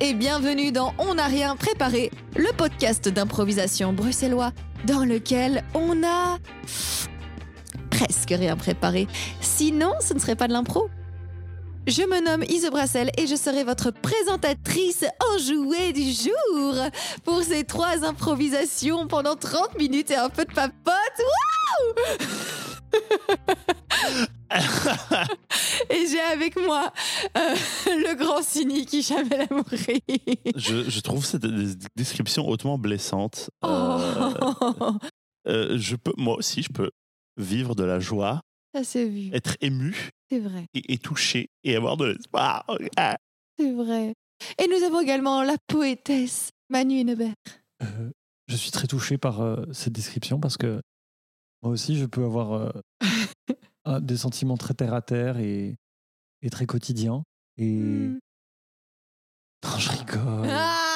et bienvenue dans On n'a rien préparé, le podcast d'improvisation bruxellois dans lequel on a presque rien préparé. Sinon, ce ne serait pas de l'impro. Je me nomme Ise Brassel et je serai votre présentatrice enjouée du jour pour ces 3 improvisations pendant 30 minutes et un peu de papote. Waouh! Et j'ai avec moi le grand cynique qui jamais la mourir. Je trouve cette description hautement blessante. Moi aussi, je peux vivre de la joie, Ça s'est vu, être ému c'est vrai. et touché et avoir de l'espoir. C'est vrai. Et nous avons également la poétesse Manu Hennebert. Je suis très touché par cette description parce que moi aussi, je peux avoir des sentiments très terre-à-terre et très quotidiens. Et... Non, je rigole.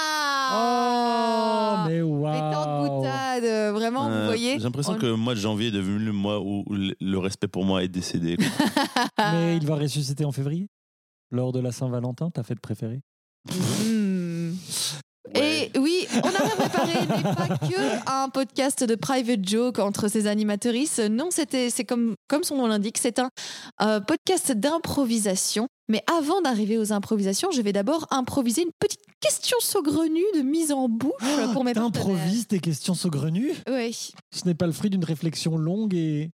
Ah! Oh, mais Mais tant de waouh! boutade, vraiment, vous voyez. J'ai l'impression que le mois de janvier est devenu le mois où le respect pour moi est décédé. Quoi. Mais il va ressusciter en février, lors de la Saint-Valentin, ta fête préférée. Mm. Et oui, On n'a rien préparé n'est pas que un podcast de private joke entre ses animatrices. Non, c'est comme son nom l'indique, c'est un podcast d'improvisation. Mais avant d'arriver aux improvisations, je vais d'abord improviser une petite question saugrenue de mise en bouche pour mes partenaires. T'improvises tes questions saugrenues? Oui. Ce n'est pas le fruit d'une réflexion longue et...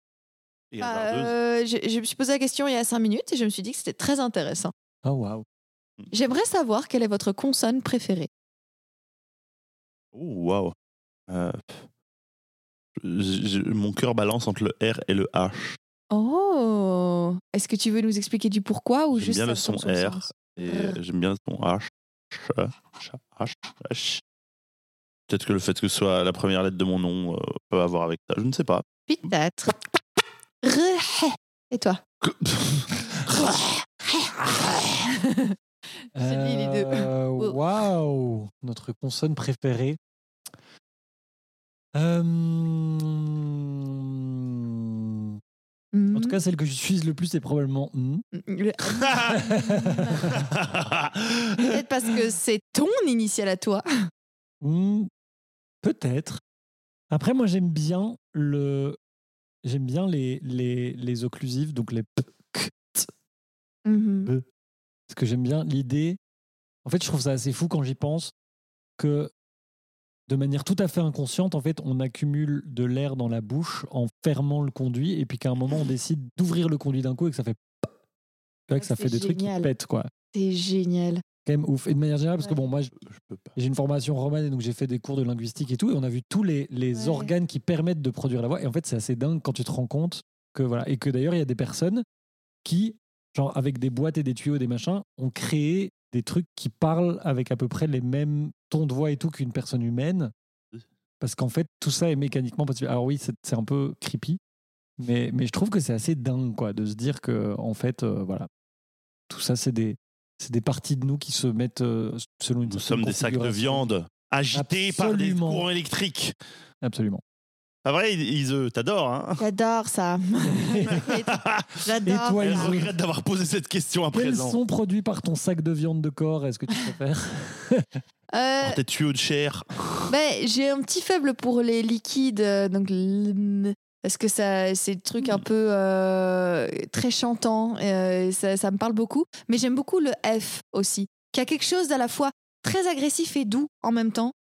Je me suis posé la question il y a 5 minutes et je me suis dit que c'était très intéressant. Oh, waouh! J'aimerais savoir quelle est votre consonne préférée. Oh, waouh. Mon cœur balance entre le R et le H. Oh! Est-ce que tu veux nous expliquer du pourquoi ou J'aime juste bien le ça son tombe sur le R sens? et j'aime bien le son H. H. Peut-être que le fait que ce soit la première lettre de mon nom peut avoir avec ça. Je ne sais pas. Peut-être. Et toi? J'ai dit les deux. Waouh! Notre consonne préférée. En tout cas, celle que j'utilise le plus, c'est probablement Peut-être parce que c'est ton initial à toi. Peut-être. Après, moi, j'aime bien les occlusives, donc les p, k, t, b. Parce que j'aime bien l'idée. En fait, je trouve ça assez fou quand j'y pense que de manière tout à fait inconsciente, en fait, on accumule de l'air dans la bouche en fermant le conduit et puis qu'à un moment, on décide d'ouvrir le conduit d'un coup et que ça fait que ça fait des trucs qui pètent, quoi. C'est génial. Quand même ouf. Et de manière générale, parce que bon, moi, je peux pas. j'ai une formation romane et donc j'ai fait des cours de linguistique et tout, et on a vu tous les organes qui permettent de produire la voix. Et en fait, c'est assez dingue quand tu te rends compte que voilà. Et que d'ailleurs, il y a des personnes qui, genre avec des boîtes et des tuyaux et des machins, ont créé des trucs qui parlent avec à peu près les mêmes tons de voix et tout qu'une personne humaine. Parce qu'en fait, tout ça est mécaniquement possible. Alors oui, c'est un peu creepy, mais je trouve que c'est assez dingue, quoi, de se dire que en fait, voilà, tout ça, c'est des parties de nous qui se mettent selon une Nous sommes des sacs de configuration. viande agités par des Absolument. courants électriques. Absolument. Pas vrai, Ise, t'adores, hein? J'adore ça. J'adore. Et toi, Je Ise, regrette d'avoir posé cette question à quels présent. sont produits par ton sac de viande de corps? Est-ce que tu préfères? Par tes tuyaux de chair. J'ai un petit faible pour les liquides, donc parce que ça, c'est des trucs un peu très chantants, ça me parle beaucoup. Mais j'aime beaucoup le F aussi, qui a quelque chose d'à la fois très agressif et doux en même temps.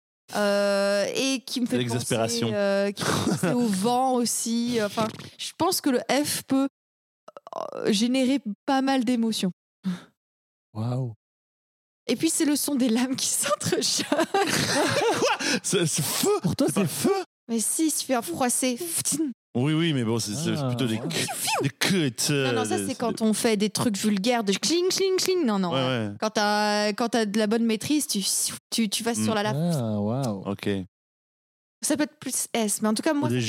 Et qui me fait L'exaspération. penser au vent aussi. Enfin, je pense que le F peut générer pas mal d'émotions. Waouh. Et puis c'est le son des lames qui s'entrechoquent. Quoi? C'est feu? Pour toi, pas c'est feu? Mais si, il suffit un froissé. Oui, mais bon, c'est plutôt des cuts. Non, ça c'est quand on fait des trucs vulgaires de cling, cling, cling. Non. Ouais. Quand t'as de la bonne maîtrise, tu passes sur la lave. Ah, waouh. Ok. Ça peut être plus S, mais en tout cas, moi. Du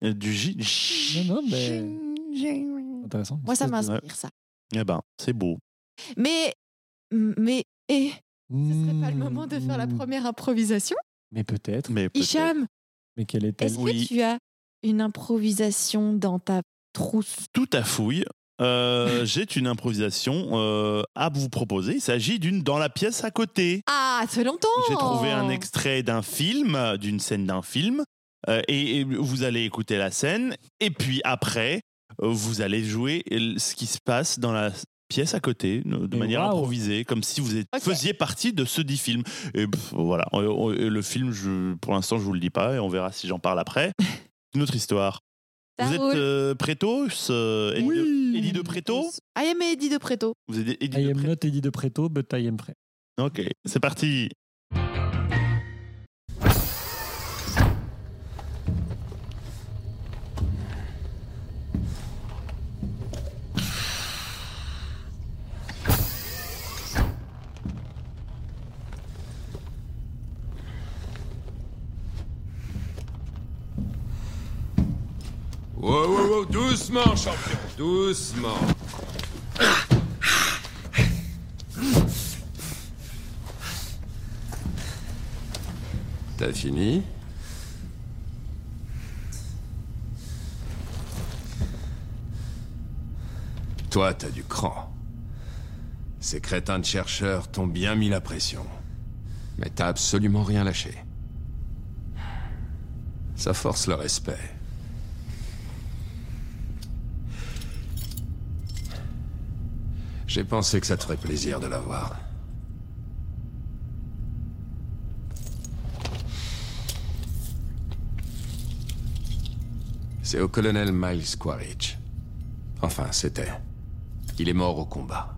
J. Non, mais intéressant. Moi, ça m'inspire, ça. Eh ben, c'est beau. Mais ce serait pas le moment de faire la première improvisation? Mais peut-être. Hicham, Mais quelle est-elle? est-ce que tu as une improvisation dans ta trousse? Tout à fouille. j'ai une improvisation à vous proposer. Il s'agit d'une dans la pièce à côté. Ah, ça fait longtemps. J'ai trouvé un extrait d'un film, d'une scène d'un film, et vous allez écouter la scène, et puis après, vous allez jouer ce qui se passe dans la pièce à côté, de manière improvisée, comme si vous faisiez partie de ce dit film. Et voilà, le film, pour l'instant, je vous le dis pas, et on verra si j'en parle après. Une autre histoire. Vous êtes Préto, Eddie de Préto? I am Eddie de Préto. Vous êtes Eddie I am not Eddie de Préto, but I am prêt. Ok, c'est parti. Wow, doucement, champion, doucement. T'as fini? Toi, t'as du cran. Ces crétins de chercheurs t'ont bien mis la pression. Mais t'as absolument rien lâché. Ça force le respect. J'ai pensé que ça te ferait plaisir de la voir. C'est au colonel Miles Quaritch. Enfin, c'était. Il est mort au combat.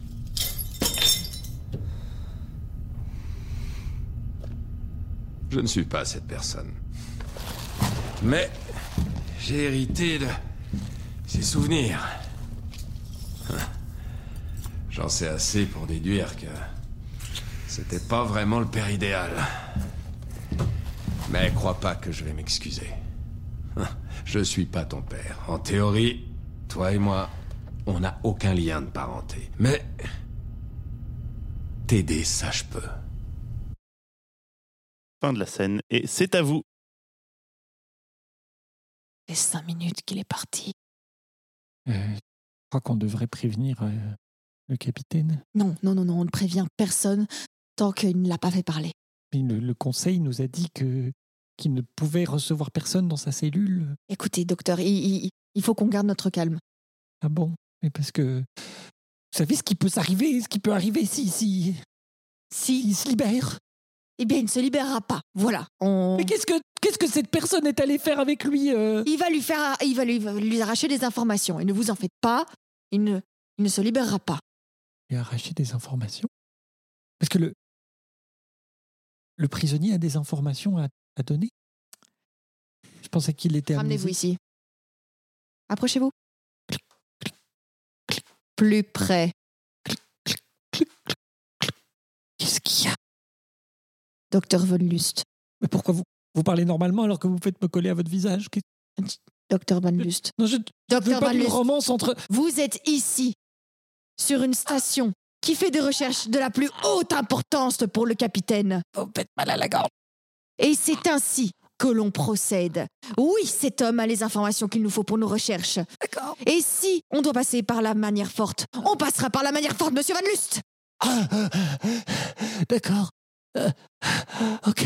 Je ne suis pas cette personne. Mais j'ai hérité de ses souvenirs. J'en sais assez pour déduire que c'était pas vraiment le père idéal. Mais crois pas que je vais m'excuser. Je suis pas ton père. En théorie, toi et moi, on n'a aucun lien de parenté. Mais t'aider, ça je peux. Fin de la scène, et c'est à vous. C'est 5 minutes qu'il est parti. Je crois qu'on devrait prévenir le capitaine. Non, on ne prévient personne tant qu'il ne l'a pas fait parler. Mais le conseil nous a dit qu'il ne pouvait recevoir personne dans sa cellule. Écoutez, docteur, il faut qu'on garde notre calme. Ah bon? Mais parce que... Vous savez ce qui peut arriver si il se libère? Eh bien, il ne se libérera pas. Voilà. Mais qu'est-ce que cette personne est allée faire avec lui Il va lui arracher des informations. Et ne vous en faites pas, il ne se libérera pas. Lui arracher des informations? Parce que le prisonnier a des informations à donner? Je pensais qu'il était Ramenez-vous ici. Approchez-vous. Plus près. Qu'est-ce qu'il y a? Docteur Von Lust. Mais pourquoi vous parlez normalement alors que vous faites me coller à votre visage? Docteur Von Lust. Non, je veux pas d'une romance entre... Vous êtes ici, sur une station qui fait des recherches de la plus haute importance pour le capitaine. Vous me faites mal à la gorge. Et c'est ainsi que l'on procède. Oui, cet homme a les informations qu'il nous faut pour nos recherches. D'accord. Et si on doit passer par la manière forte, on passera par la manière forte, monsieur Van Lust. D'accord. Ok.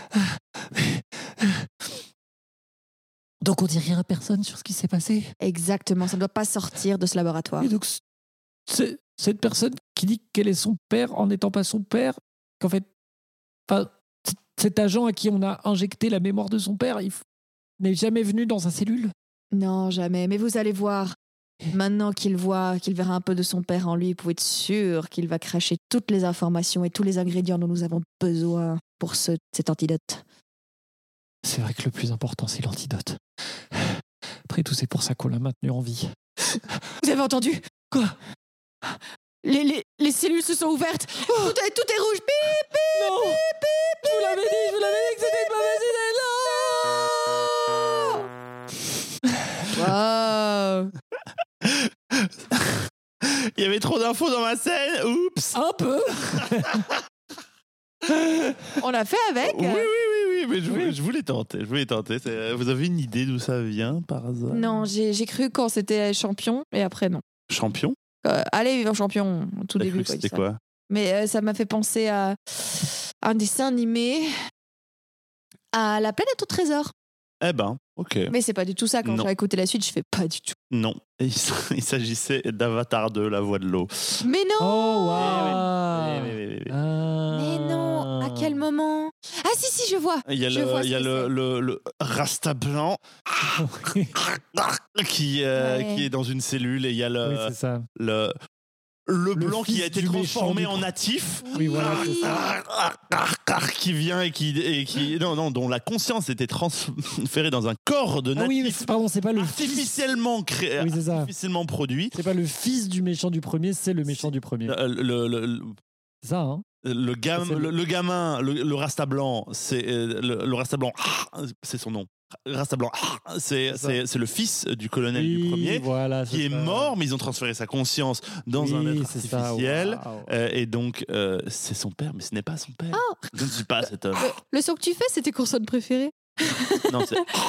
Donc on dit rien à personne sur ce qui s'est passé? Exactement, ça ne doit pas sortir de ce laboratoire. Et donc cette personne qui dit qu'elle est son père en n'étant pas son père, qu'en fait, cet agent à qui on a injecté la mémoire de son père, il n'est jamais venu dans sa cellule? Non, jamais. Mais vous allez voir, maintenant qu'il verra un peu de son père en lui, vous pouvez être sûr qu'il va cracher toutes les informations et tous les ingrédients dont nous avons besoin pour cet antidote. C'est vrai que le plus important, c'est l'antidote. Après tout, c'est pour ça qu'on l'a maintenu en vie. Vous avez entendu? Quoi? Les cellules se sont ouvertes. Tout est rouge. Bip, bip, non. bip, bip, Je vous l'avais dit que c'était une mauvaise idée. Non. Il y avait trop d'infos dans ma scène. Oups. Un peu. On l'a fait avec. Oui, mais je voulais tenter. Vous avez une idée d'où ça vient par hasard? Non, j'ai cru quand c'était champion et après non. Champion. Allez, vivre champion, au tout T'as début. cru que c'était ça. quoi? Mais ça m'a fait penser à un dessin animé, à La planète au trésor. Eh ben, ok. Mais c'est pas du tout ça. Quand Non. j'ai écouté la suite, je fais pas du tout. Non, il s'agissait d'Avatar 2, La Voix de l'eau. Mais non. Oh, waouh. Ah. Mais non. À quel moment? Ah si, je vois. Il y a Je vois ce il y a que le Rasta blanc qui est dans une cellule et il y a Oui, c'est ça. le blanc qui fils a été du transformé méchant en du- natif. Oui, voilà, c'est ça. Qui vient et qui dont la conscience était transférée dans un corps de Ah oui, mais natif pardon, c'est pas le fils. artificiellement créé, Oui, c'est ça. artificiellement produit. C'est pas le fils du méchant du premier, c'est le méchant du premier. C'est ça, hein. Le gamin, le Rasta blanc, c'est le Rasta blanc, c'est son nom. Rasta blanc, c'est le fils du colonel du Oui, premier voilà, qui est ça. mort, mais ils ont transféré sa conscience dans Oui, un être c'est ça, artificiel. waouh. Et donc, c'est son père, mais ce n'est pas son père. Je ne suis pas cet homme. Le son que tu fais, c'est tes consonnes préférées. Non,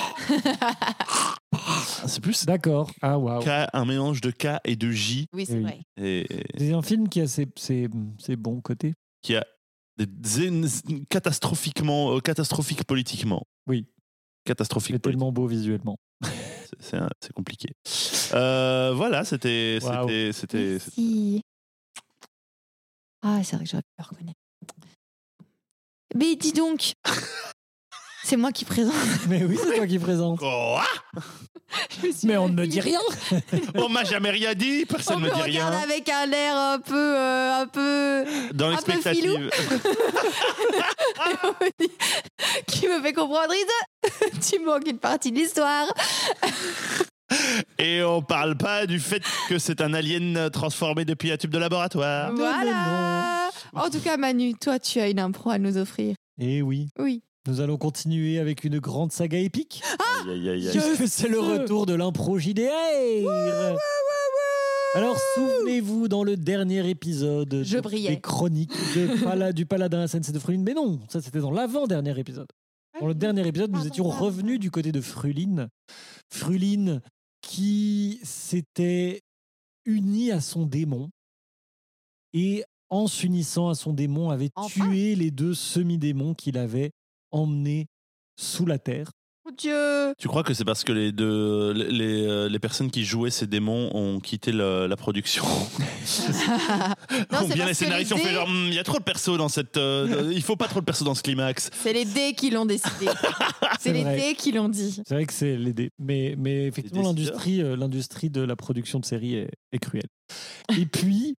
c'est plus D'accord. Ah, waouh. K, un mélange de K et de J, Oui, c'est Oui. vrai. et C'est un film qui a ses bons côtés. qui a catastrophique politiquement. Oui. Catastrophique Mais politiquement. tellement beau visuellement. C'est compliqué. Voilà, c'était. Waouh. Merci. Ah, c'est vrai que j'aurais pu le reconnaître. Mais dis donc, c'est moi qui présente. Mais oui, c'est toi qui présente. Quoi? Je me suis Mais on ne me réveillée. dit rien. On m'a jamais rien dit, personne On ne me me dit regarde rien. avec un air un peu Dans un peu filou. l'expectative. qui me fait comprendre, Isa. Tu manques une partie de l'histoire. Et on parle pas du fait que c'est un alien transformé depuis un tube de laboratoire. Voilà. En tout cas, Manu, toi, tu as une impro à nous offrir. Et oui, Oui. nous allons continuer avec une grande saga épique. Aïe, aïe, aïe, aïe. Puisque c'est le retour de l'impro JDR. Alors, souvenez-vous, dans le dernier épisode Je brillais. des chroniques du Paladin Ascens et de Fruline. Mais non, ça c'était dans l'avant-dernier épisode. Dans le dernier épisode, nous Pardon, étions pardon. revenus du côté de Fruline. Fruline qui s'était unie à son démon et en s'unissant à son démon avait Enfin. tué les deux semi-démons qu'il avait emmenés sous la terre. Mon Dieu. Tu crois que c'est parce que les personnes qui jouaient ces démons ont quitté la production? Non, Ou c'est bien parce les scénaristes que ont les fait dés- genre, il y a trop de persos dans cette. Il faut pas trop de persos dans ce climax. C'est les dés qui l'ont décidé. C'est les vrai. dés qui l'ont dit. C'est vrai que c'est les dés. Mais effectivement, Les décideurs. l'industrie de la production de séries est cruelle. Et puis,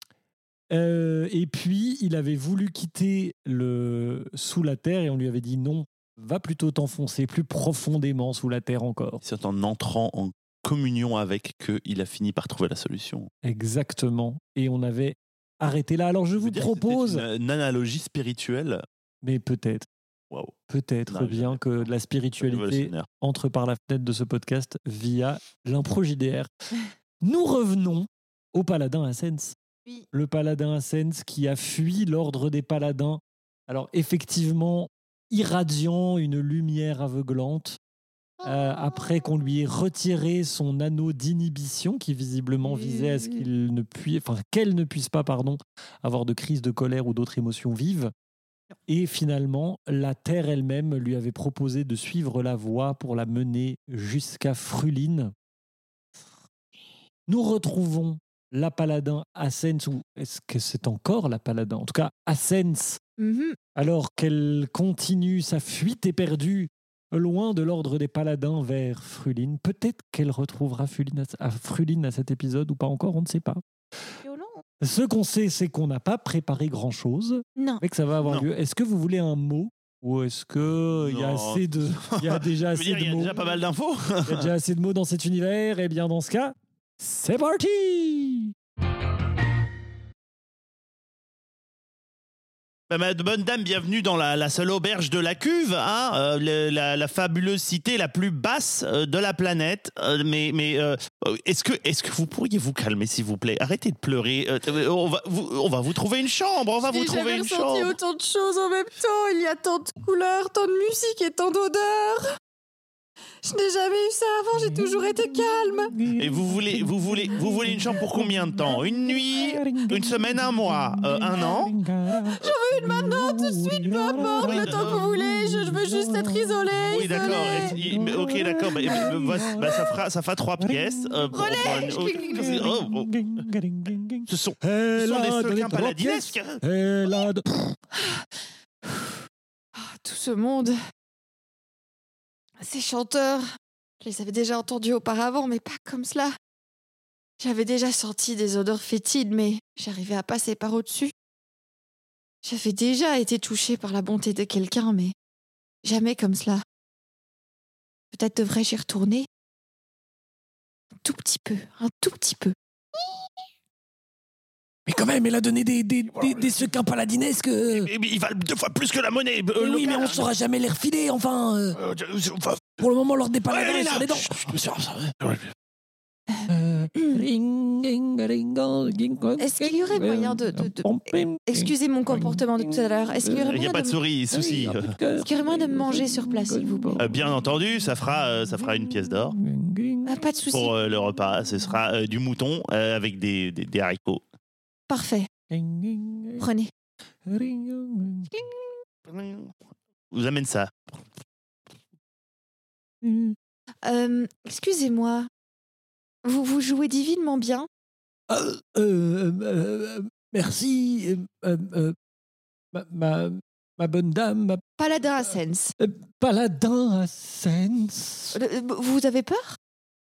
il avait voulu quitter sous la terre et on lui avait dit non, va plutôt t'enfoncer plus profondément sous la terre encore. C'est en entrant en communion avec qu'il a fini par trouver la solution. Exactement. Et on avait arrêté là. Alors je Je vous veux dire que propose, c'était une analogie spirituelle. mais peut-être Waouh. peut-être Non, bien que la spiritualité Révolutionnaire. entre par la fenêtre de ce podcast via l'impro JDR. Nous revenons au Paladin Ascens. Oui. Le Paladin Ascens qui a fui l'ordre des paladins. Alors effectivement, irradiant une lumière aveuglante, après qu'on lui ait retiré son anneau d'inhibition qui visiblement visait à ce qu'elle ne puisse pas avoir de crise de colère ou d'autres émotions vives. Et finalement, la Terre elle-même lui avait proposé de suivre la voie pour la mener jusqu'à Fruline. Nous retrouvons la Paladin Ascens, ou est-ce que c'est encore la Paladin? En tout cas, Ascens, Mhm. alors qu'elle continue sa fuite éperdue loin de l'ordre des paladins vers Fruline. Peut-être qu'elle retrouvera Fruline à cet épisode ou pas encore, on ne sait pas. Violent. Ce qu'on sait, c'est qu'on n'a pas préparé grand-chose, Non. mais que ça va avoir Non. lieu. Est-ce que vous voulez un mot ou est-ce qu'il y a Non. il y a déjà Je veux assez dire, il y de a mots déjà pas mal d'infos. Il y a déjà assez de mots dans cet univers. Eh bien, dans ce cas, c'est parti! Ma bonne dame, bienvenue dans la seule auberge de la cuve, hein, la fabuleuse cité la plus basse de la planète. Est-ce que vous pourriez vous calmer, s'il vous plaît? Arrêtez de pleurer. On va vous trouver une chambre. On va vous J'ai trouver jamais une ressenti chambre. autant de choses en même temps. Il y a tant de couleurs, tant de musique et tant d'odeurs. Je n'ai jamais eu ça avant, j'ai toujours été calme. Et vous voulez une chambre pour combien de temps? Une nuit, une semaine, un mois, un an? Je veux une maintenant, tout de suite, peu importe, le temps que vous voulez, je veux juste être isolée. Oui, d'accord. Ok, d'accord. Ça fera 3 pièces. Ce sont des sequins paladinesques. Tout ce monde. Ces chanteurs, je les avais déjà entendus auparavant, mais pas comme cela. J'avais déjà senti des odeurs fétides, mais j'arrivais à passer par au-dessus. J'avais déjà été touchée par la bonté de quelqu'un, mais jamais comme cela. Peut-être devrais-je y retourner? Un tout petit peu. Mais quand même, elle a donné des sequins paladinesques. Mais ils valent 2 fois plus que la monnaie. Oui, mais on saura jamais les refiler, enfin. Pour le moment, l'ordre des paladins est sur les dents. Est-ce qu'il y aurait moyen de... Excusez mon comportement de tout à l'heure. Est-ce qu'il y aurait Il n'y a moyen pas de souci. Est-ce qu'il y aurait moyen de me manger sur place, s'il vous plaît? Bien entendu, ça fera une pièce d'or Pas de souci. pour le repas. Ce sera du mouton avec des haricots. Parfait. Prenez. Vous amène ça. Excusez-moi. Vous jouez divinement bien. Merci. Ma bonne dame. Paladin Ascens. Paladin Ascens. Vous avez peur?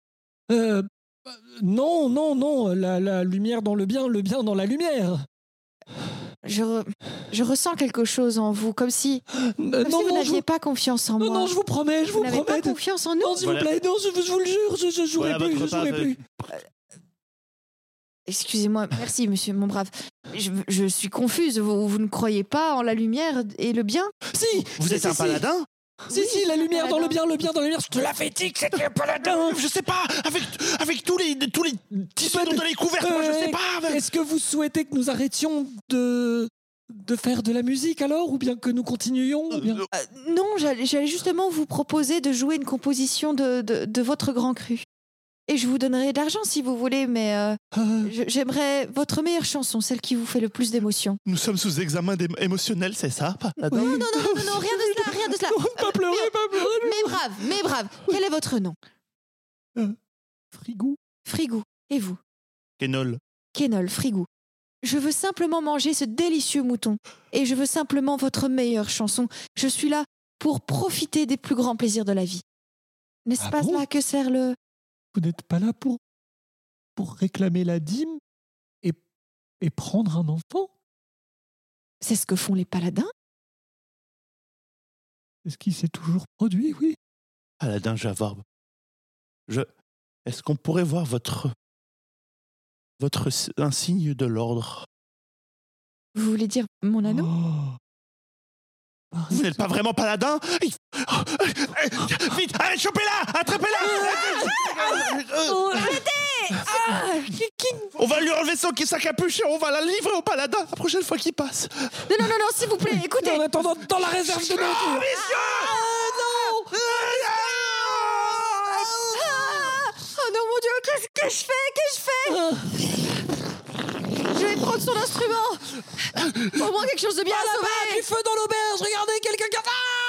Non. La lumière dans le bien dans la lumière. Je ressens quelque chose en vous, comme si vous n'aviez pas confiance en moi. Non, je vous promets, Vous n'avez pas confiance en nous? Non, s'il vous plaît, non, je vous le jure, je jouerai plus. Excusez-moi, merci, monsieur, mon brave. Je suis confuse. Vous ne croyez pas en la lumière et le bien? Si. Vous êtes un paladin? Si, la lumière dans le bien dans la lumière. Je te l'avais dit que c'était un paladin. Je sais pas, avec tous les tissus dans les couvertes, moi je sais pas. Est-ce que vous souhaitez que nous arrêtions de faire de la musique alors, ou bien que nous continuions ou bien... Non, j'allais justement vous proposer de jouer une composition de votre grand cru. Et je vous donnerai de l'argent si vous voulez, mais j'aimerais votre meilleure chanson, celle qui vous fait le plus d'émotion. Nous sommes sous examen émotionnel, c'est ça? Non, rien de cela. Pas pleurer. Mais brave, quel est votre nom? Frigou. Frigou. Et vous? Kenol. Kenol, Frigou. Je veux simplement manger ce délicieux mouton. Et je veux simplement votre meilleure chanson. Je suis là pour profiter des plus grands plaisirs de la vie. N'est-ce pas là que sert le... Vous n'êtes pas là pour réclamer la dîme et prendre un enfant? C'est ce que font les paladins? C'est ce qui s'est toujours produit, oui. Paladin Javorb. Est-ce qu'on pourrait voir votre insigne de l'ordre? Vous voulez dire mon anneau? Vous n'êtes pas vraiment paladin? Vite, allez, chopez-la! Attrapez-la! On va lui enlever sa capuche et on va la livrer au paladin la prochaine fois qu'il passe. Non, s'il vous plaît, écoutez. En attendant, dans la réserve de nourriture. Non! Oh non, mon Dieu, qu'est-ce que je fais? Je vais prendre son instrument. Au moins quelque chose de bien à sauver. Du feu dans l'auberge. Regardez, quelqu'un qui...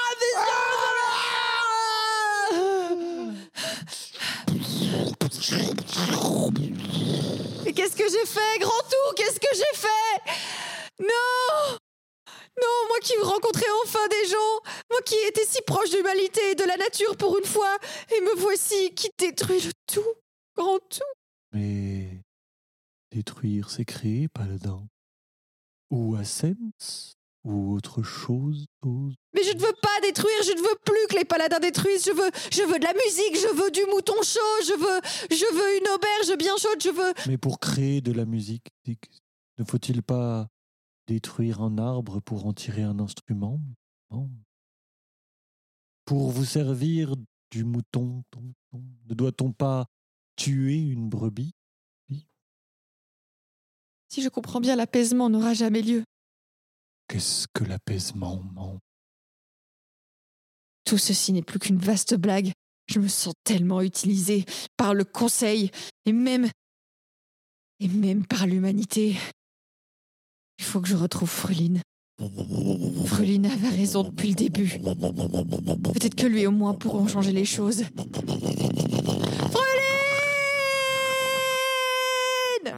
Mais qu'est-ce que j'ai fait, grand tout? Qu'est-ce que j'ai fait? Non, moi qui rencontrais enfin des gens, moi qui étais si proche de l'humanité et de la nature pour une fois, et me voici qui détruit le tout, grand tout. Mais détruire, c'est créer, paladin. Ou Ascens, ou autre chose. Mais je ne veux pas détruire, je ne veux plus que les paladins détruisent, je veux de la musique, je veux du mouton chaud, je veux une auberge bien chaude, je veux... Mais pour créer de la musique, ne faut-il pas détruire un arbre pour en tirer un instrument? Non. Pour vous servir du mouton, ne doit-on pas tuer une brebis? Si je comprends bien, l'apaisement n'aura jamais lieu. Qu'est-ce que l'apaisement? Tout ceci n'est plus qu'une vaste blague. Je me sens tellement utilisée par le conseil et même par l'humanité. Il faut que je retrouve Fruline. Fruline avait raison depuis le début. Peut-être que lui et moi pourrons changer les choses. Fruline!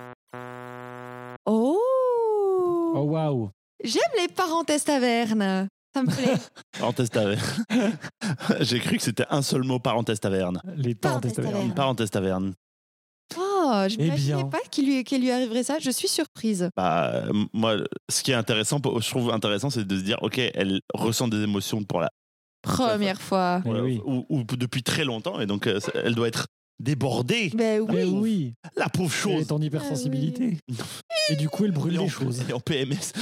Oh! Oh waouh. J'aime les parenthèses tavernes. Ça me plaît. Parenthèse taverne. J'ai cru que c'était un seul mot, parenthèse taverne. Les parenthèses Parenthèses tavernes. Parenthèse taverne. Oh, je Eh n'imaginais bien. pas qu'il lui arriverait ça. Je suis surprise. Bah, moi, ce qui est intéressant, je trouve intéressant, c'est de se dire, ok, elle ressent des émotions pour la Première fois. Eh oui. ou depuis très longtemps, et donc elle doit être débordée. Ben Eh oui. oui. La pauvre Elle chose. est en hypersensibilité. Et du coup, elle brûle Et en, les choses. et en PMS.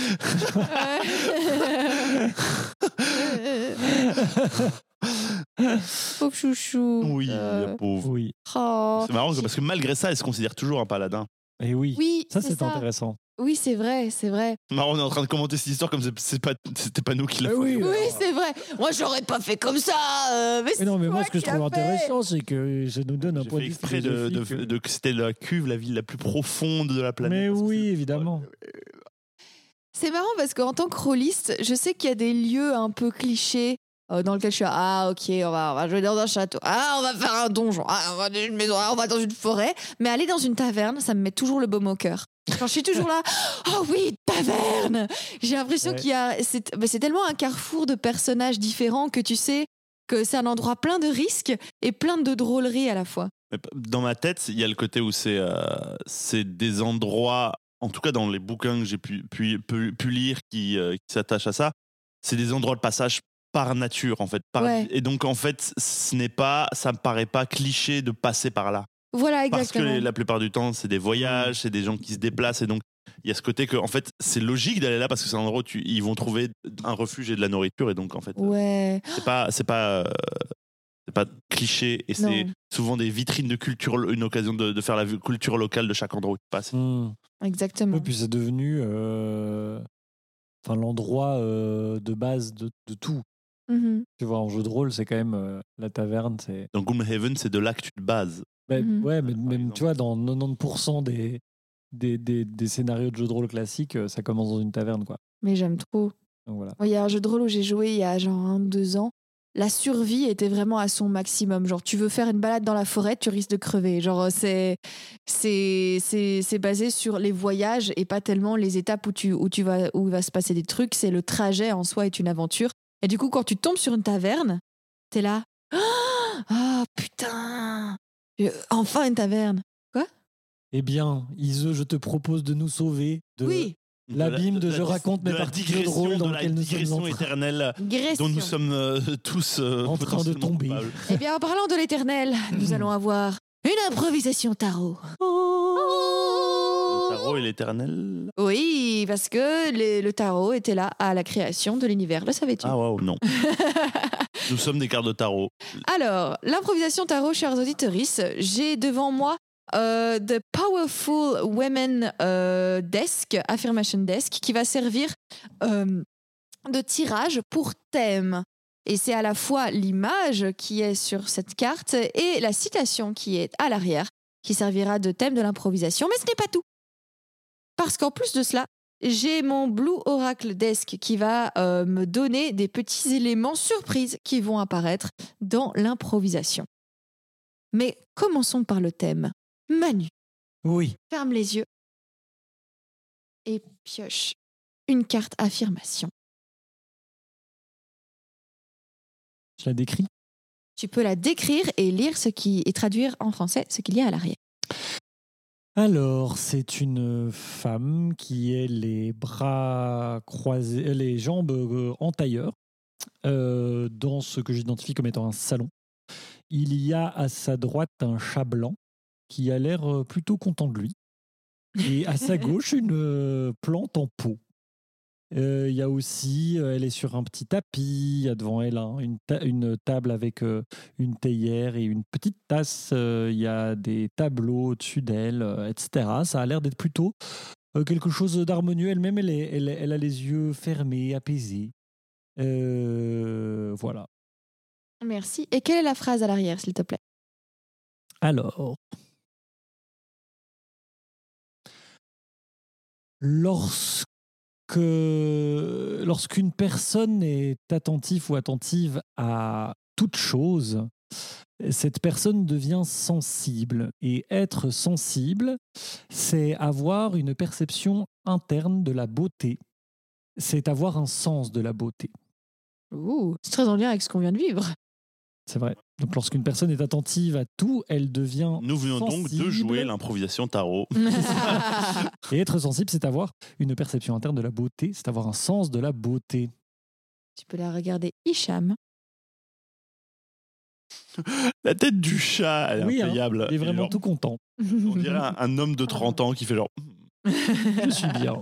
Pauvre chouchou. Oui, la pauvre. Oui. Oh. C'est marrant parce que malgré ça, elle se considère toujours un paladin. Et oui. Oui, Ça, c'est c'est intéressant. Oui, c'est vrai, c'est vrai. Marrant, on est en train de commenter cette histoire comme c'était pas nous qui l'avons Oui. Oui, c'est vrai. Moi, j'aurais pas fait comme ça. Mais Mais non, mais c'est moi, toi ce que je qui trouve l'as fait. intéressant, c'est que ça nous donne un J'ai point fait de vue exprès philosophique. que c'était la cuve, la ville la plus profonde de la planète. Mais parce que oui, c'est- évidemment. C'est marrant parce qu'en tant que rôliste, je sais qu'il y a des lieux un peu clichés dans lesquels je suis ok, on va jouer dans un château, on va faire un donjon, on va dans une maison, on va dans une forêt. Mais aller dans une taverne, ça me met toujours le baume au cœur. Quand je suis toujours là, oh oui, taverne. J'ai l'impression Ouais. qu'il y a, c'est tellement un carrefour de personnages différents que tu sais que c'est un endroit plein de risques et plein de drôleries à la fois. Mais dans ma tête, il y a le côté où c'est des endroits, en tout cas dans les bouquins que j'ai pu lire qui s'attachent à ça, c'est des endroits de passage par nature en fait. Ouais. Et donc en fait, ça me paraît pas cliché de passer par là. Voilà, Parce que exactement. la plupart du temps, c'est des voyages, c'est des gens qui se déplacent et donc il y a ce côté que en fait c'est logique d'aller là parce que c'est un endroit où ils vont trouver un refuge et de la nourriture et donc en fait Ouais. c'est pas cliché et c'est Non. souvent des vitrines de culture, une occasion de faire la culture locale de chaque endroit où tu passes. Exactement. Et puis c'est devenu l'endroit de base de tout. Mhm. Tu vois, en jeu de rôle, c'est quand même la taverne. C'est... Donc Gloomhaven, c'est de l'acte de base. Mhm. Ouais, mais Par même, exemple. tu vois, dans 90% des scénarios de jeux de rôle classiques, ça commence dans une taverne, quoi. Mais j'aime trop. Donc voilà. Il y a un jeu de rôle où j'ai joué il y a genre 1 ou 2 ans. La survie était vraiment à son maximum. Genre, tu veux faire une balade dans la forêt, tu risques de crever. Genre, c'est basé sur les voyages et pas tellement les étapes où il va se passer des trucs. C'est le trajet en soi est une aventure. Et du coup, quand tu tombes sur une taverne, t'es là. Ah, putain! Enfin une taverne. Eh bien, Ise, je te propose de nous sauver de Oui, l'abîme de je raconte mes la parties de jeux de digression, rôle dans de la lequel nous sommes digression en train. éternelle Gression. dont nous sommes tous En train de potentiellement tomber. coupables. Eh bien, en parlant de l'éternel, nous allons avoir une improvisation tarot. Le tarot et l'éternel. Oui, parce que le tarot était là à la création de l'univers. Le savais-tu? Ah waouh, non. Nous sommes des cartes de tarot. Alors, l'improvisation tarot, chers auditeurs, j'ai devant moi The Powerful Women Desk, Affirmation Desk, qui va servir de tirage pour thème. Et c'est à la fois l'image qui est sur cette carte et la citation qui est à l'arrière, qui servira de thème de l'improvisation. Mais ce n'est pas tout. Parce qu'en plus de cela, j'ai mon Blue Oracle Desk qui va me donner des petits éléments surprises qui vont apparaître dans l'improvisation. Mais commençons par le thème. Manu, Oui. ferme les yeux et pioche une carte affirmation. Je la décris. Tu peux la décrire et lire et traduire en français ce qu'il y a à l'arrière. Alors, c'est une femme qui est les bras croisés, les jambes en tailleur, dans ce que j'identifie comme étant un salon. Il y a à sa droite un chat blanc qui a l'air plutôt content de lui. Et à sa gauche, une plante en pot. Il y a aussi, elle est sur un petit tapis, il y a devant elle une table avec une théière et une petite tasse, il y a des tableaux au-dessus d'elle, etc. Ça a l'air d'être plutôt quelque chose d'harmonieux. Elle-même, elle a les yeux fermés, apaisés. Voilà. Merci. Et quelle est la phrase à l'arrière, s'il te plaît? Alors, lorsqu'une personne est attentive ou attentive à toute chose, cette personne devient sensible. Et être sensible, c'est avoir une perception interne de la beauté. C'est avoir un sens de la beauté. Ouh, c'est très en lien avec ce qu'on vient de vivre. C'est vrai. Donc lorsqu'une personne est attentive à tout, elle devient Nous venons donc de sensible. jouer l'improvisation tarot. Et être sensible, c'est avoir une perception interne de la beauté, c'est avoir un sens de la beauté. Tu peux la regarder, Hicham. La tête du chat, elle est Oui, hein, impayable. il est vraiment Genre, tout content. on dirait un homme de 30 ans qui fait genre... Je suis bien.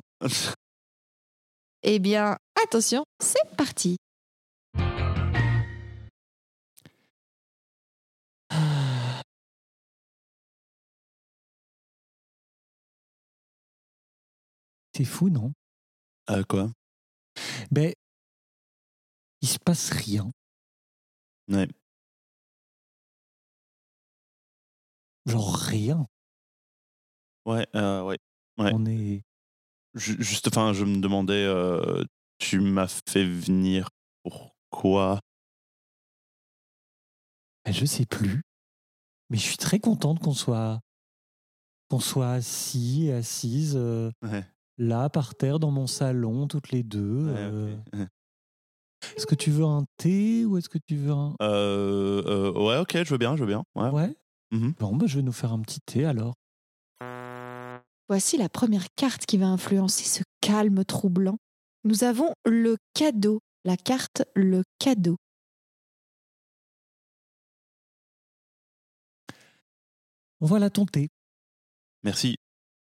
Eh bien, attention, c'est parti. C'est fou, non? Quoi? Ben, il se passe rien. Ouais. Genre rien. Ouais. Ouais. On est... Juste, enfin, je me demandais, tu m'as fait venir pourquoi? Ben, je sais plus. Mais je suis très contente qu'on soit assis et assises Ouais. là, par terre, dans mon salon, toutes les deux. Ouais, ok. Ouais. Est-ce que tu veux un thé ou est-ce que tu veux un... Ouais, ok, je veux bien. Ouais. Ouais. Mhm. Bon, ben, je vais nous faire un petit thé alors. Voici la première carte qui va influencer ce calme troublant. Nous avons le cadeau. La carte le cadeau. Voilà ton thé. Merci.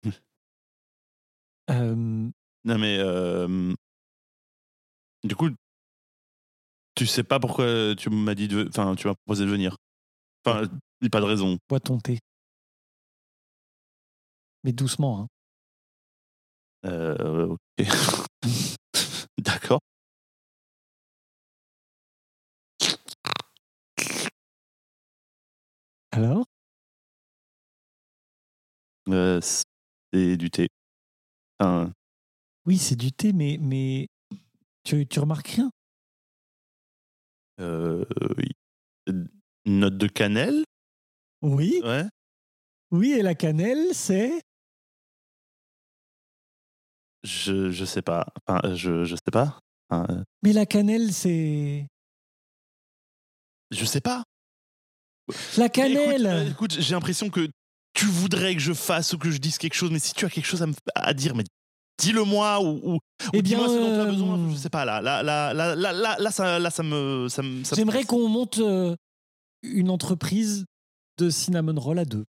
Euh, Non, mais du coup, tu sais pas pourquoi tu m'as dit enfin, tu m'as proposé de venir. Enfin, il n'y a pas de raison. bois ton thé. Mais doucement, hein. Ok. D'accord. Alors? C'est du thé. Enfin, Oui, c'est du thé, mais tu remarques rien? oui. Une note de cannelle? Oui, Ouais. oui, et la cannelle, c'est... Je sais pas. Enfin, je sais pas. Enfin, Mais la cannelle, c'est... je sais pas. La Mais cannelle! écoute, j'ai l'impression que tu voudrais que je fasse ou que je dise quelque chose, mais si tu as quelque chose à dire, mais dis-le-moi ou Eh bien, dis-moi ce dont tu as besoin. Je sais pas là, ça me. J'aimerais qu'on monte une entreprise de cinnamon roll à deux.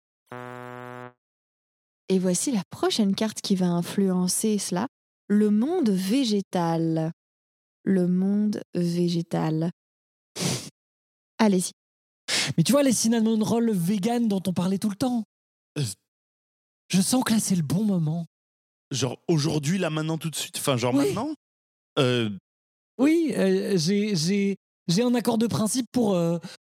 Et voici la prochaine carte qui va influencer cela. Le monde végétal. Le monde végétal. Allez-y. Mais tu vois, les cinnamon rolls vegan dont on parlait tout le temps. Euh. Je sens que là, c'est le bon moment. Genre aujourd'hui, là, maintenant, tout de suite. Enfin, genre Oui. maintenant. Oui, j'ai un accord de principe pour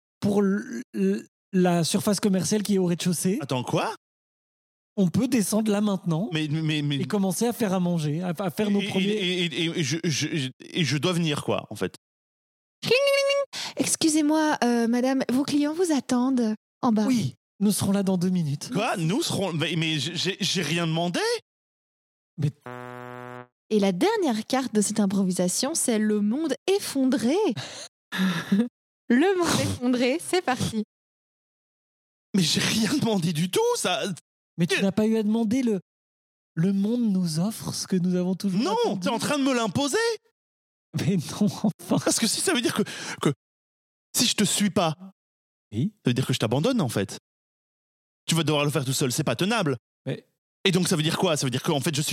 la surface commerciale qui est au rez-de-chaussée. Attends, quoi? On peut descendre là maintenant Mais et commencer à faire à manger, à faire nos premiers... et je dois venir, quoi, en fait. Excusez-moi, madame, vos clients vous attendent en bas. Oui, nous serons là dans 2 minutes. Quoi? Nous serons. Mais j'ai rien demandé? Mais Et la dernière carte de cette improvisation, c'est le monde effondré. Le monde effondré, c'est parti. Mais j'ai rien demandé du tout, ça. Mais tu n'as pas eu à demander le monde nous offre ce que nous avons toujours Non, attendu. t'es en train de me l'imposer. Mais non, enfin. Parce que si ça veut dire que si je te suis pas, Oui. ça veut dire que je t'abandonne en fait. Tu vas devoir le faire tout seul, c'est pas tenable. Mais- Et donc ça veut dire quoi? Ça veut dire qu'en fait je suis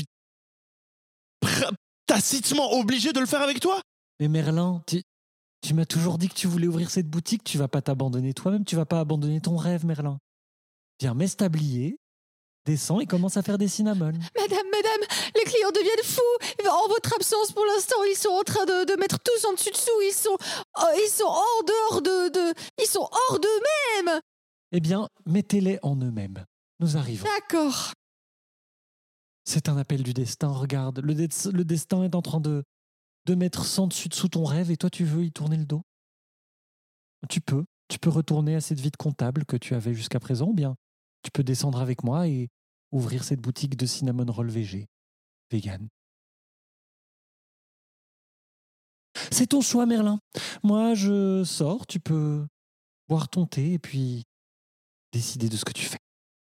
tacitement obligé de le faire avec toi? Mais Merlin, tu m'as toujours dit que tu voulais ouvrir cette boutique, tu vas pas t'abandonner toi-même, tu vas pas abandonner ton rêve, Merlin. Viens, mets ce tablier, descend et commence à faire des cinnamones. Madame, les clients deviennent fous. En votre absence, pour l'instant, ils sont en train de mettre tous en dessus-dessous. Ils sont ils sont hors d'eux-mêmes. Eh bien, mettez-les en eux-mêmes. Nous arrivons. D'accord. C'est un appel du destin, regarde. Le destin est en train de mettre 100 sous ton rêve et toi, tu veux y tourner le dos. Tu peux retourner à cette vie de comptable que tu avais jusqu'à présent, ou bien tu peux descendre avec moi et ouvrir cette boutique de cinnamon roll VG, vegan. C'est ton choix, Merlin. Moi, je sors, tu peux boire ton thé et puis décider de ce que tu fais.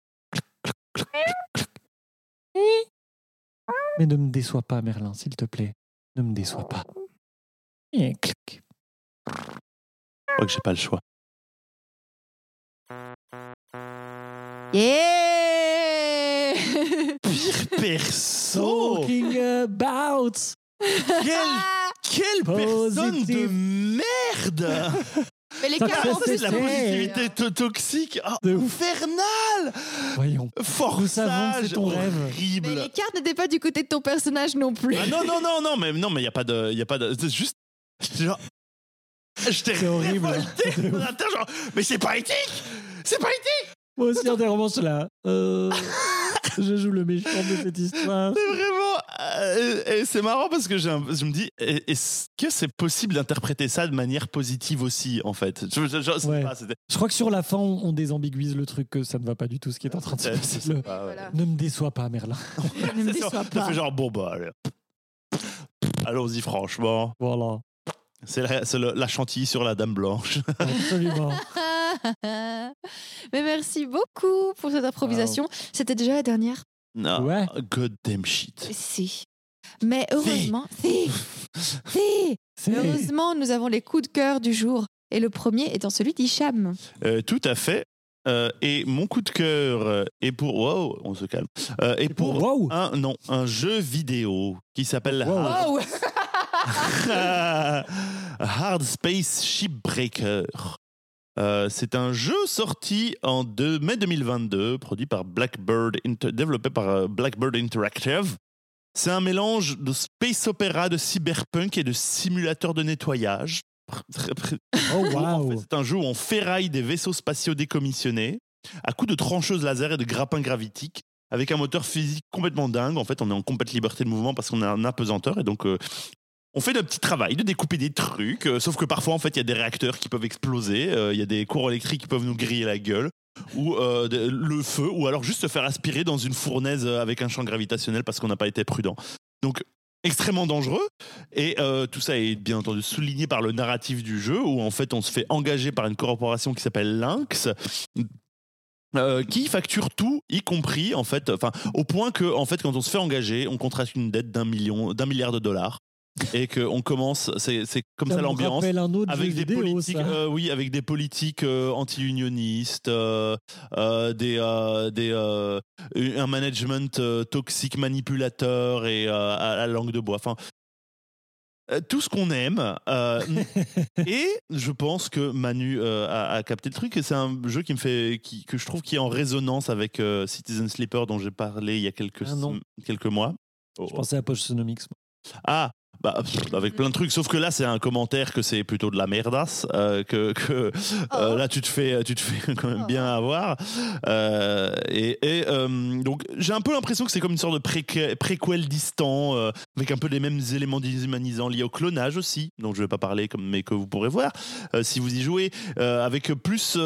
Mais ne me déçois pas, Merlin, s'il te plaît. Ne me déçois pas. Et clic. Je crois que j'ai pas le choix. Yeah. Pire perso. Talking about Quelle personne de Positive. merde. Mais les Ça cartes, fait en plus, C'est la c'est- positivité toxique. Ah, De ouf. infernale. Voyons. Forçage. savons que c'est ton rêve. Horrible. Mais les cartes n'étaient pas du côté de ton personnage non plus. Ah non, mais il y a pas de, c'est juste, genre, j'étais C'est horrible. révolté C'est dans ouf. la tête, genre, mais c'est pas éthique. Moi aussi, intérieurement, je suis là. Je joue le méchant de cette histoire. C'est vraiment, et c'est marrant parce que je me dis, est-ce que c'est possible d'interpréter ça de manière positive aussi, en fait? Je sais Ouais. pas, c'était. Je crois que sur la fin, on désambiguise le truc, que ça ne va pas du tout ce qui est en train de se passer. C'est pas, ouais. Voilà. Ne me déçois pas, Merlin. Ne me C'est ça, déçois ça pas. fait genre, bon, bah, allez. Allons-y, franchement. Voilà. C'est la chantilly sur la dame blanche. Absolument. Mais merci beaucoup pour cette improvisation. C'était déjà la dernière. Non, Ouais. god damn shit. Si. Mais heureusement, si. C'est Heureusement, nous avons les coups de cœur du jour. Et le premier étant celui d'Hicham. Tout à fait. Et mon coup de cœur est pour. Wow, on se calme. Et pour Wow. un jeu vidéo qui s'appelle Wow. Oh. Hard Space Shipbreaker. C'est un jeu sorti en mai 2022, produit par développé par Blackbird Interactive. C'est un mélange de space opéra, de cyberpunk et de simulateur de nettoyage. Oh, En wow. fait, c'est un jeu où on ferraille des vaisseaux spatiaux décommissionnés à coups de trancheuses laser et de grappins gravitiques avec un moteur physique complètement dingue. En fait, on est en complète liberté de mouvement parce qu'on a un apesanteur et donc on fait notre petit travail de découper des trucs. Sauf que parfois, en fait, il y a des réacteurs qui peuvent exploser, il y a des courants électriques qui peuvent nous griller la gueule ou le feu, ou alors juste se faire aspirer dans une fournaise avec un champ gravitationnel parce qu'on n'a pas été prudent. Donc extrêmement dangereux, et tout ça est bien entendu souligné par le narratif du jeu où en fait on se fait engager par une corporation qui s'appelle Lynx, qui facture tout, y compris en fait, enfin au point que en fait quand on se fait engager, on contracte une dette d'un milliard de dollars et qu'on commence, c'est comme ça me l'ambiance. rappelle un autre Avec jeu des vidéo, politiques, ça. oui, avec des politiques anti-unionistes, un management toxique, manipulateur et à la langue de bois. Enfin, tout ce qu'on aime. Et je pense que Manu a capté le truc. Et c'est un jeu que je trouve qui est en résonance avec Citizen Sleeper dont j'ai parlé il y a quelques mois. Je pensais à Postsonomics. Ah, bah, avec plein de trucs, sauf que là c'est un commentaire que c'est plutôt de la merdasse, là tu te fais quand même bien avoir, donc j'ai un peu l'impression que c'est comme une sorte de préquel distant, avec un peu les mêmes éléments déshumanisants liés au clonage aussi, dont je vais pas parler mais que vous pourrez voir si vous y jouez, avec plus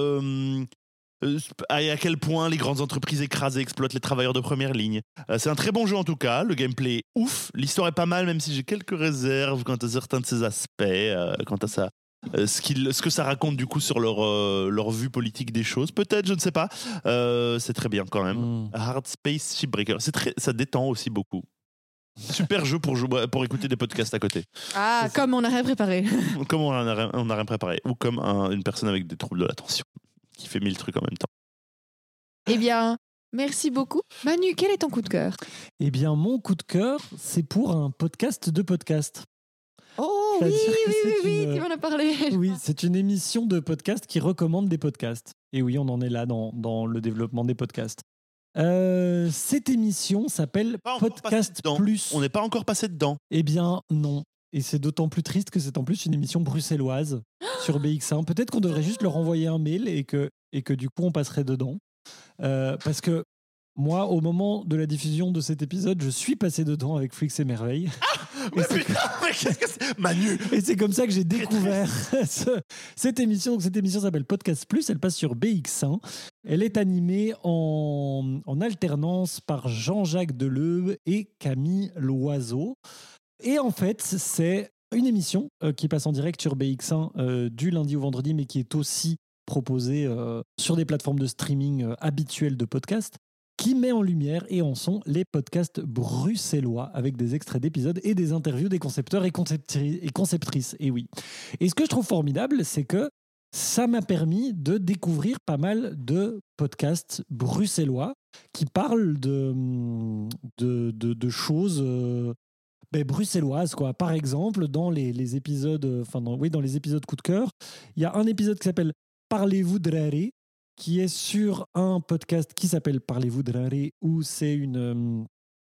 à quel point les grandes entreprises écrasées exploitent les travailleurs de première ligne. C'est un très bon jeu en tout cas, le gameplay est ouf, l'histoire est pas mal même si j'ai quelques réserves quant à certains de ses aspects, quant à ça. Ce que ça raconte du coup sur leur vue politique des choses, peut-être, je ne sais pas. C'est très bien quand même. Hard Space Shipbreaker, ça détend aussi beaucoup. Super jeu pour écouter des podcasts à côté. Ah, comme on n'a rien préparé. Comme on n'a rien préparé, ou comme une personne avec des troubles de l'attention qui fait 1000 trucs en même temps. Eh bien, merci beaucoup. Manu, quel est ton coup de cœur? Eh bien, mon coup de cœur, c'est pour un podcast de podcast. Oh oui, C'est-à-dire que c'est oui, une- tu m'en as parlé. Oui, c'est une émission de podcast qui recommande des podcasts. Et oui, on en est là dans le développement des podcasts. Cette émission s'appelle Pas encore passé Podcast dedans. Plus. On n'est pas encore passé dedans. Eh bien, non. Et c'est d'autant plus triste que c'est en plus une émission bruxelloise sur BX1. Peut-être qu'on devrait juste leur envoyer un mail et que du coup, on passerait dedans. Parce que moi, au moment de la diffusion de cet épisode, je suis passé dedans avec Freaks et Merveilles. Mais putain, mais qu'est-ce que c'est Manu. Et c'est comme ça que j'ai découvert cette émission. Donc, cette émission s'appelle Podcast Plus. Elle passe sur BX1. Elle est animée en alternance par Jean-Jacques Deleuve et Camille Loiseau. Et en fait, c'est une émission qui passe en direct sur BX1 du lundi au vendredi, mais qui est aussi proposée sur des plateformes de streaming habituelles de podcasts, qui met en lumière et en son les podcasts bruxellois avec des extraits d'épisodes et des interviews des concepteurs et conceptrices. Et oui. Et ce que je trouve formidable, c'est que ça m'a permis de découvrir pas mal de podcasts bruxellois qui parlent de choses bruxelloises, quoi. Par exemple, dans les épisodes, dans les épisodes coup de cœur, il y a un épisode qui s'appelle Parlez-vous draré, qui est sur un podcast qui s'appelle Parlez-vous draré, où c'est une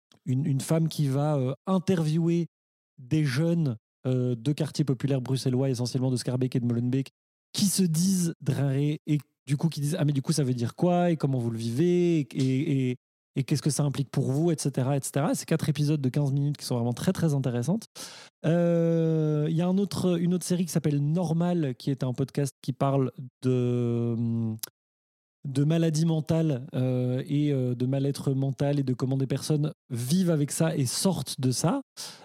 femme qui va interviewer des jeunes de quartiers populaires bruxellois, essentiellement de Schaerbeek et de Molenbeek, qui se disent draré et du coup qui disent mais du coup ça veut dire quoi et comment vous le vivez et qu'est-ce que ça implique pour vous, etc. etc. C'est 4 épisodes de 15 minutes qui sont vraiment très très intéressantes. Il y a une autre série qui s'appelle Normal, qui est un podcast qui parle de maladies mentales et de mal-être mental et de comment des personnes vivent avec ça et sortent de ça.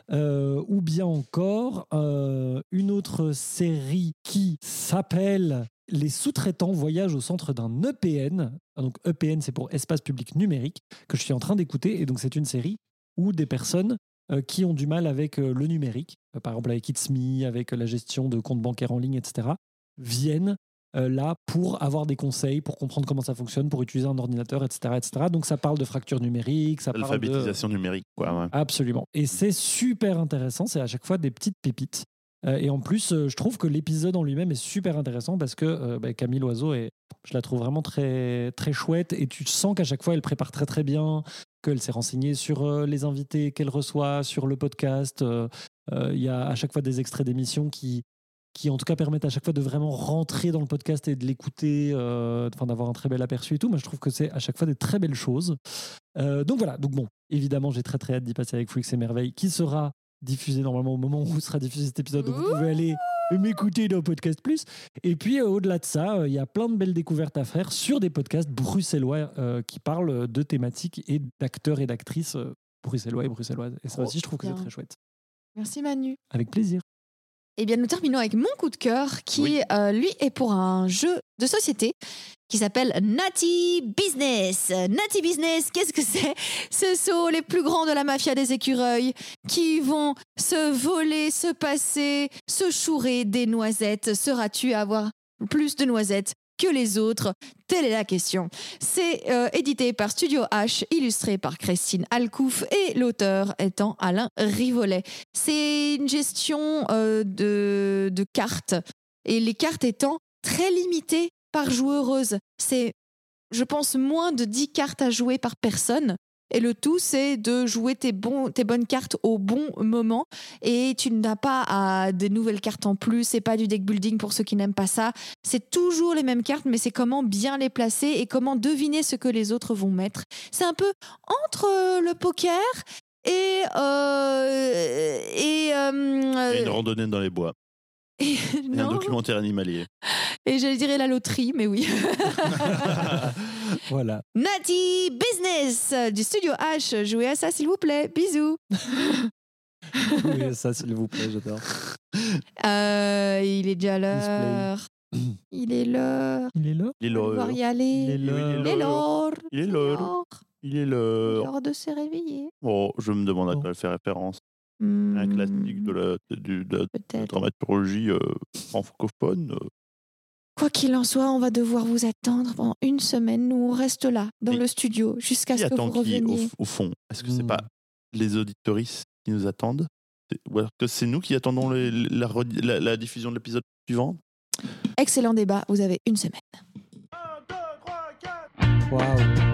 Ou bien encore une autre série qui s'appelle Les sous-traitants voyagent au centre d'un EPN. Donc EPN, c'est pour espace public numérique, que je suis en train d'écouter. Et donc c'est une série où des personnes qui ont du mal avec le numérique, par exemple avec It's Me, avec la gestion de comptes bancaires en ligne, etc., viennent là pour avoir des conseils, pour comprendre comment ça fonctionne, pour utiliser un ordinateur, etc. etc. Donc ça parle de fracture numérique, ça parle L'alphabétisation numérique, quoi. Ouais. Absolument. Et c'est super intéressant, c'est à chaque fois des petites pépites. Et en plus, je trouve que l'épisode en lui-même est super intéressant parce que Camille Loiseau, je la trouve vraiment très, très chouette et tu sens qu'à chaque fois, elle prépare très très bien, qu'elle s'est renseignée sur les invités qu'elle reçoit, sur le podcast. Il y a à chaque fois des extraits d'émissions qui en tout cas permettent à chaque fois de vraiment rentrer dans le podcast et de l'écouter, d'avoir un très bel aperçu et tout. Moi, je trouve que c'est à chaque fois des très belles choses. Donc voilà, donc bon, évidemment, j'ai très très hâte d'y passer avec Freaks et Merveilles, qui sera diffusé normalement au moment où sera diffusé cet épisode. Donc vous pouvez aller m'écouter dans Podcast Plus. Et puis au-delà de ça, il y a plein de belles découvertes à faire sur des podcasts bruxellois qui parlent de thématiques et d'acteurs et d'actrices bruxellois et bruxelloises. Et ça aussi, je trouve que c'est très chouette. Merci Manu. Avec plaisir. Eh bien, nous terminons avec mon coup de cœur qui, lui, est pour un jeu de société qui s'appelle Natty Business. Natty Business, qu'est-ce que c'est ? Ce sont les plus grands de la mafia des écureuils qui vont se voler, se passer, se chourer des noisettes. Seras-tu à avoir plus de noisettes que les autres? Telle est la question. C'est édité par Studio H, illustré par Christine Alcouf et l'auteur étant Alain Rivollet. C'est une gestion de cartes et les cartes étant très limitées par joueuse. C'est, je pense, moins de 10 cartes à jouer par personne. Et le tout, c'est de jouer tes bonnes cartes au bon moment. Et tu n'as pas des nouvelles cartes en plus. C'est pas du deck building pour ceux qui n'aiment pas ça. C'est toujours les mêmes cartes, mais c'est comment bien les placer et comment deviner ce que les autres vont mettre. C'est un peu entre le poker et une randonnée dans les bois. Et un documentaire animalier. Et j'allais dire la loterie, mais oui. Voilà. Natty Business du Studio H. Jouez à ça, s'il vous plaît. Bisous. Jouez à ça, s'il vous plaît, j'adore. Il est déjà l'heure. Il est l'heure. Il est là. Il est On va devoir y aller. Il est l'heure. Il est l'heure. Il est l'heure. Il est l'heure. L'heure de se réveiller. Oh, je me demande à quoi elle fait référence. Un classique de la dramaturgie francophone. Quoi qu'il en soit, on va devoir vous attendre pendant une semaine. Nous, on reste là, dans le studio, jusqu'à ce que vous reveniez. Au fond, est-ce que c'est pas les auditoristes qui nous attendent, ou est-ce que c'est nous qui attendons la diffusion de l'épisode suivant? Excellent débat, vous avez une semaine. 1, 2, 3, 4. Waouh.